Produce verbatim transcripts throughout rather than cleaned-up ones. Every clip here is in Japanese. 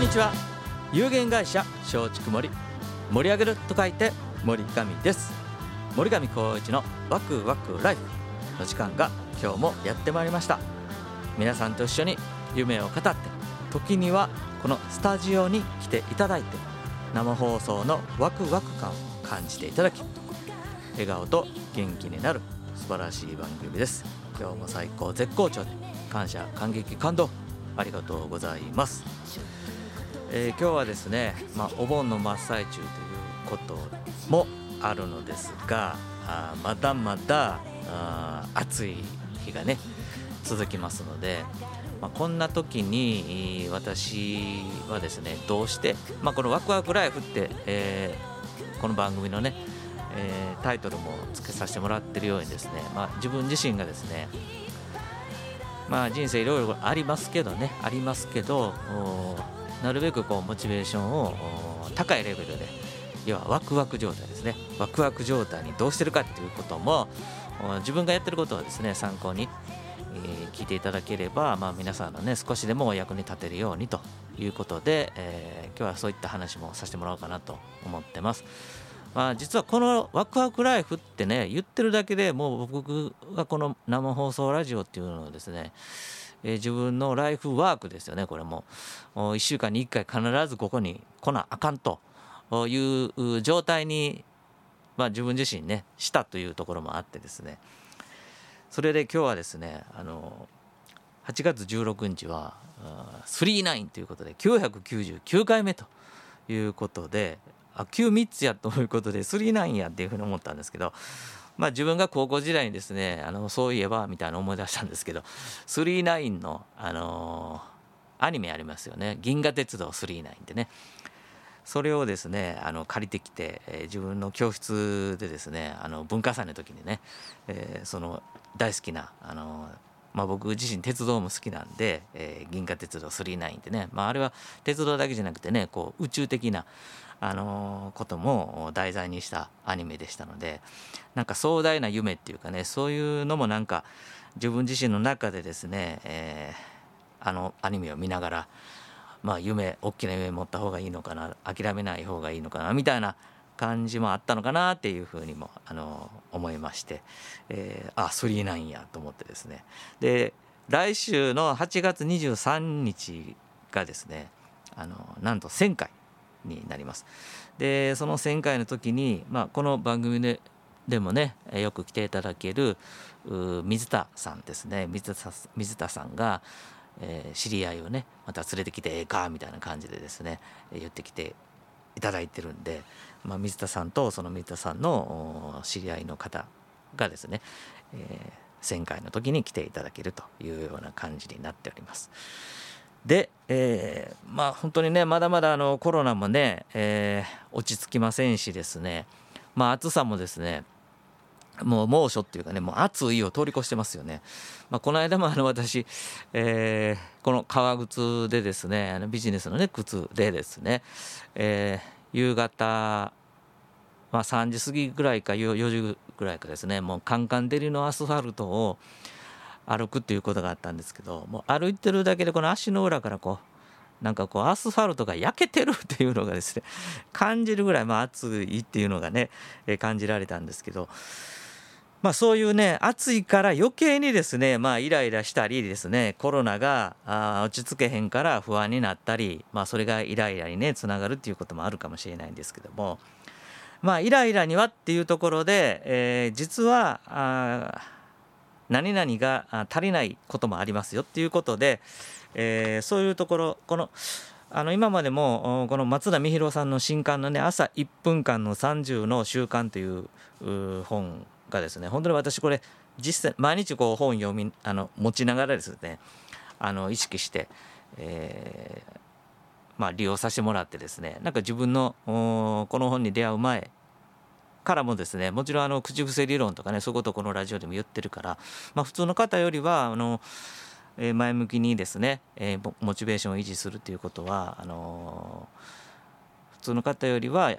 にちは。有限会社松竹森、盛り上げると書いて森上です。森上光一のワクワクライフの時間が今日もやってまいりました。皆さんと一緒に夢を語って、時にはこのスタジオに来ていただいて、生放送のワクワク感を感じていただき、笑顔と元気になる素晴らしい番組です。今日も最高絶好調で、感謝感激感動ありがとうございます。えー、今日はですね、まあ、お盆の真っ最中ということもあるのですが、あまだまだあ暑い日がね続きますので、まあ、こんな時に私はですね、どうして、まあ、このワクワクライフって、えー、この番組のね、えー、タイトルも付けさせてもらってるようにですね、まあ、自分自身がですね、まあ、人生いろいろありますけどねありますけどなるべくこうモチベーションを高いレベルで、要はワクワク状態ですね、ワクワク状態にどうしてるかっていうことも、自分がやってることをですね参考に、えー、聞いていただければ、まあ、皆さんのね少しでもお役に立てるようにということで、えー、今日はそういった話もさせてもらおうかなと思ってます。まあ、実はこのワクワクライフってね言ってるだけでもう僕がこの生放送ラジオっていうのをですね、えー、自分のライフワークですよね。これもいっしゅうかんにいっかい必ずここに来なあかんという状態に、まあ、自分自身ねしたというところもあってですね、それで今日はですね、あのはちがつじゅうろくにちはスリーナインということできゅうひゃくきゅうじゅうきゅうかいめということで、あきゅうみっつやということでスリーナインやっていうふうに思ったんですけど、まあ、自分が高校時代にですね、あのそういえばみたいな思い出したんですけど、スリーナインの、あのー、アニメありますよね、銀河鉄道スリーナインってね。それをですねあの借りてきて、えー、自分の教室でですね、あの文化祭の時にね、えー、その大好きな、あのまあ、僕自身鉄道も好きなんで、えー、銀河鉄道スリーナインってね、まあ、あれは鉄道だけじゃなくてね、こう宇宙的なあのことも題材にしたアニメでしたので、なんか壮大な夢っていうかね、そういうのもなんか自分自身の中でですね、えー、あのアニメを見ながら、まあ夢大きな夢持った方がいいのかな、諦めない方がいいのかなみたいな感じもあったのかなっていうふうにもあの思いまして、えー、あスリーナインやと思ってですね、で来週のはちがつにじゅうさんにちがですね、あのなんとせんかいになります。でそのせんかいの時に、まあ、この番組ででもねよく来ていただける水田さんですね、水田水田さんが、えー、知り合いをねまた連れてきてええかみたいな感じでですね言ってきていただいてるんで、まあ、水田さんとその水田さんの知り合いの方がですね、えー、せんかいの時に来ていただけるというような感じになっております。で、えー、まあ本当にねまだまだあのコロナもね、えー、落ち着きませんしですね、まあ暑さもですねもう猛暑っていうかね、もう暑いを通り越してますよね。まあ、この間もあの私、えー、この革靴でですね、あのビジネスのね靴でですね、えー、夕方、まあ、さんじ過ぎぐらいかよじぐらいかですね、もうカンカン照りのアスファルトを歩くっていうことがあったんですけど、もう歩いてるだけでこの足の裏からこうなんかこうアスファルトが焼けてるっていうのがですね感じるぐらい、まあ暑いっていうのがね感じられたんですけど、まあそういうね暑いから余計にですね、まあイライラしたりですね、コロナがあ落ち着けへんから不安になったり、まあそれがイライラにねつながるっていうこともあるかもしれないんですけども、まあイライラにはっていうところで、えー、実はあ何々が足りないこともありますよっていうことで、えー、そういうところ、このあの今までもこの松田美弘さんの新刊のね朝いっぷんかんのさんじゅうの習慣という本がですね、本当に私これ実際毎日こう本読みあの持ちながらですね、あの意識して、えーまあ、利用させてもらってですね、なんか自分のこの本に出会う前からもですね、もちろんあの口癖理論とかねそういうことをこのラジオでも言ってるから、まあ、普通の方よりはあの前向きにですね、えー、モチベーションを維持するということはあのー、普通の方よりは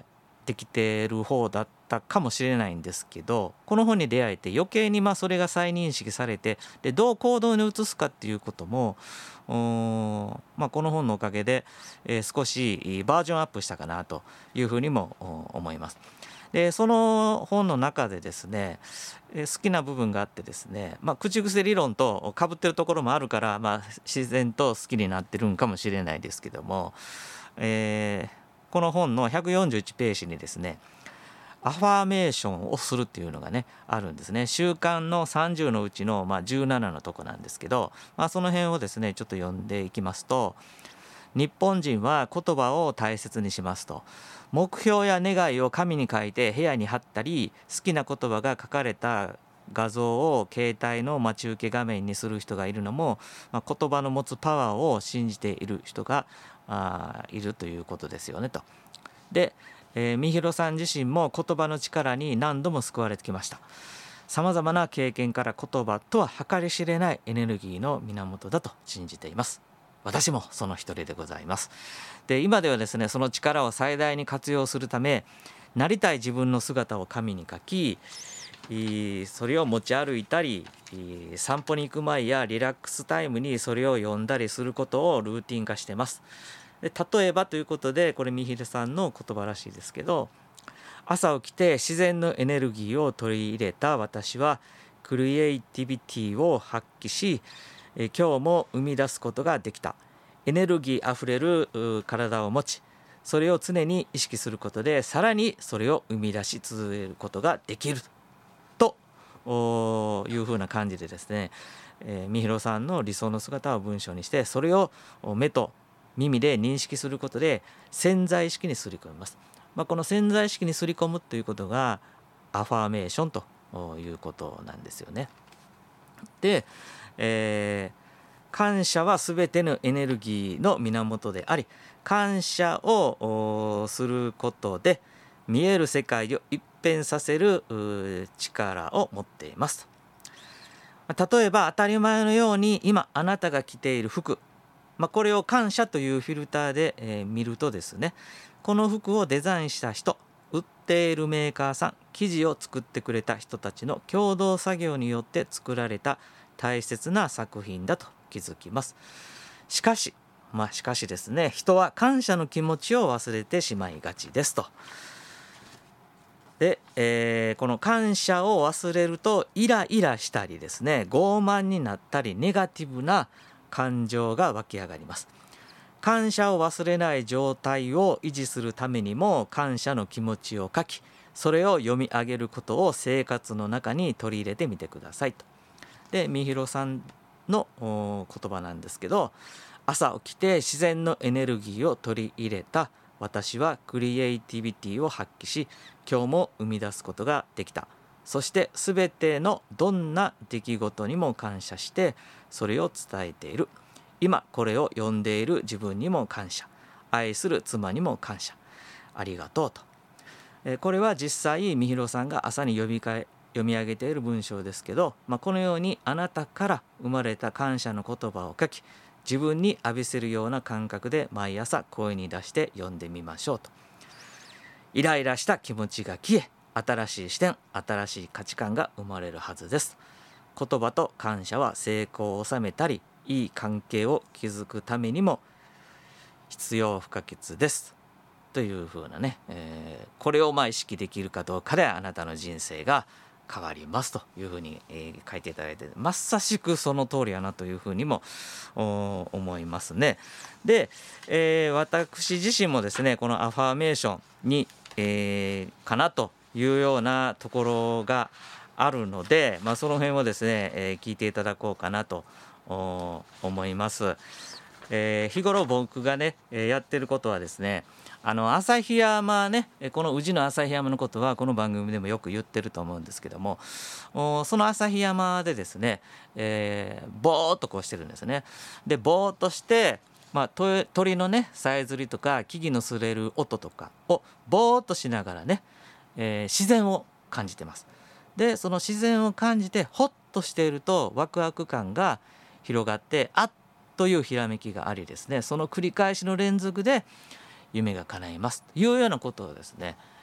できている方だったかもしれないんですけど、この本に出会えて余計にまあそれが再認識されて、でどう行動に移すかっていうことも、まあ、この本のおかげで、えー、少しバージョンアップしたかなというふうにも思います。でその本の中でですね、えー、好きな部分があってですね、まあ、口癖理論と被ってるところもあるから、まあ、自然と好きになってるんかもしれないですけども、えーこの本のひゃくよんじゅういちページにですね、アファーメーションをするっていうのがねあるんですね。習慣のさんじゅうのうちのまあじゅうななのとこなんですけど、まあ、その辺をですねちょっと読んでいきますと、日本人は言葉を大切にしますと。目標や願いを紙に書いて部屋に貼ったり、好きな言葉が書かれた画像を携帯の待ち受け画面にする人がいるのも、まあ、言葉の持つパワーを信じている人があいるということですよねと。で、えー、三広さん自身も言葉の力に何度も救われてきました。さまざまな経験から言葉とは計り知れないエネルギーの源だと信じています。私もその一人でございます。で、今ではですねその力を最大に活用するため、なりたい自分の姿を紙に書き、それを持ち歩いたり、散歩に行く前やリラックスタイムにそれを読んだりすることをルーティン化しています。で例えばということで、これ三平さんの言葉らしいですけど、朝起きて自然のエネルギーを取り入れた私はクリエイティビティを発揮し、今日も生み出すことができた。エネルギーあふれる体を持ち、それを常に意識することでさらにそれを生み出し続けることができるというふうな感じでですね、えー、三広さんの理想の姿を文章にして、それを目と耳で認識することで潜在意識にすり込みます。まあ、この潜在意識にすり込むということがアファーメーションということなんですよね。で、えー、感謝はすべてのエネルギーの源であり、感謝をすることで見える世界を一変させる力を持っていますと。例えば当たり前のように今あなたが着ている服、まあ、これを感謝というフィルターで、えー、見るとですね、この服をデザインした人、売っているメーカーさん、生地を作ってくれた人たちの共同作業によって作られた大切な作品だと気づきます。しかし、まあしかしですね、人は感謝の気持ちを忘れてしまいがちですと。で、えー、この感謝を忘れるとイライラしたりですね、傲慢になったりネガティブな感情が湧き上がります。感謝を忘れない状態を維持するためにも感謝の気持ちを書き、それを読み上げることを生活の中に取り入れてみてくださいと。で、三広さんの言葉なんですけど、朝起きて自然のエネルギーを取り入れた私はクリエイティビティを発揮し、今日も生み出すことができた。そしてすべてのどんな出来事にも感謝してそれを伝えている。今これを読んでいる自分にも感謝、愛する妻にも感謝、ありがとうと。えこれは実際三広さんが朝に呼びかえ読み上げている文章ですけど、まあ、このようにあなたから生まれた感謝の言葉を書き、自分に浴びせるような感覚で毎朝声に出して読んでみましょうと。イライラした気持ちが消え、新しい視点、新しい価値観が生まれるはずです。言葉と感謝は成功を収めたり、いい関係を築くためにも必要不可欠ですというふうなね、えー、これをまあ意識できるかどうかであなたの人生が変わりますというふうに、えー、書いていただいて、まさしくその通りやなというふうにも思いますね。で、えー、私自身もですね、このアファーメーションに、えー、かなというようなところがあるので、まあ、その辺をですね、えー、聞いていただこうかなと思います。えー、日頃僕がね、えー、やってることはですね、あの旭山ね、この宇治の旭山のことはこの番組でもよく言ってると思うんですけども、その旭山でですね、えー、ぼーっとこうしてるんですね。でぼーっとして、まあ、鳥のねさえずりとか木々の擦れる音とかをぼーっとしながらね、えー、自然を感じてます。でその自然を感じてほっとしているとワクワク感が広がって、あっというひらめきがありですね、その繰り返しの連続で夢が叶いますというようなことをですね、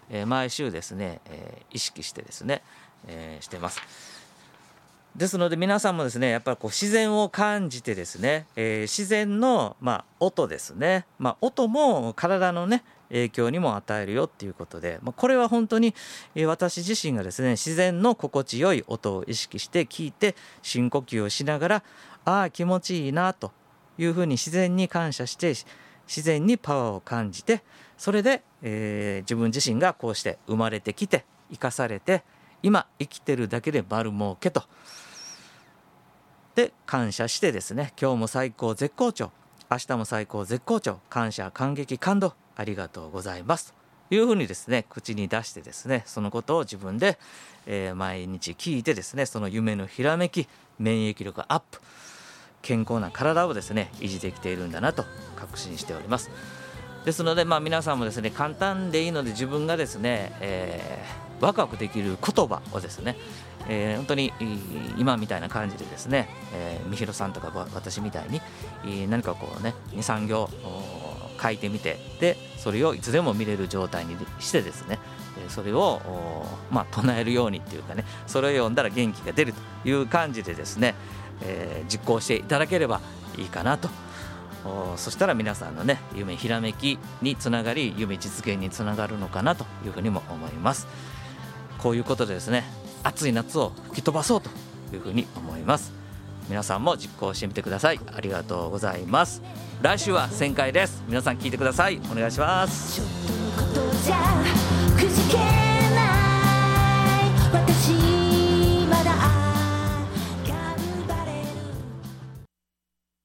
えー、毎週ですね、えー、意識してですね、えー、してます。ですので皆さんもですねやっぱりこう自然を感じてですね、えー、自然の、まあ、音ですね、まあ、音も体のね影響にも与えるよっていうことで、まあ、これは本当に、えー、私自身がですね自然の心地よい音を意識して聞いて深呼吸をしながら、ああ気持ちいいなというふうに自然に感謝して自然にパワーを感じて、それで、えー、自分自身がこうして生まれてきて生かされて今生きてるだけで丸儲けとで感謝してですね、今日も最高絶好調、明日も最高絶好調、感謝感激感動ありがとうございますというふうにですね口に出してですね、そのことを自分で、えー、毎日聞いてですね、その夢のひらめき、免疫力アップ、健康な体をですね維持できているんだなと確信しております。ですので、まあ、皆さんもですね簡単でいいので自分がですね、えー、ワクワクできる言葉をですね、えー、本当に今みたいな感じでですね、えー、みひろさんとか私みたいに何かこうね にさん 行書いてみて、でそれをいつでも見れる状態にしてですね、それを、まあ、唱えるようにっていうかね、それを読んだら元気が出るという感じでですね、えー、実行していただければいいかなと。そしたら皆さんのね夢ひらめきにつながり、夢実現につながるのかなというふうにも思います。こういうことでですね暑い夏を吹き飛ばそうというふうに思います。皆さんも実行してみてください。ありがとうございます。来週はせんかいです。皆さん聞いてください。お願いします。ちょっとのことじゃくじけ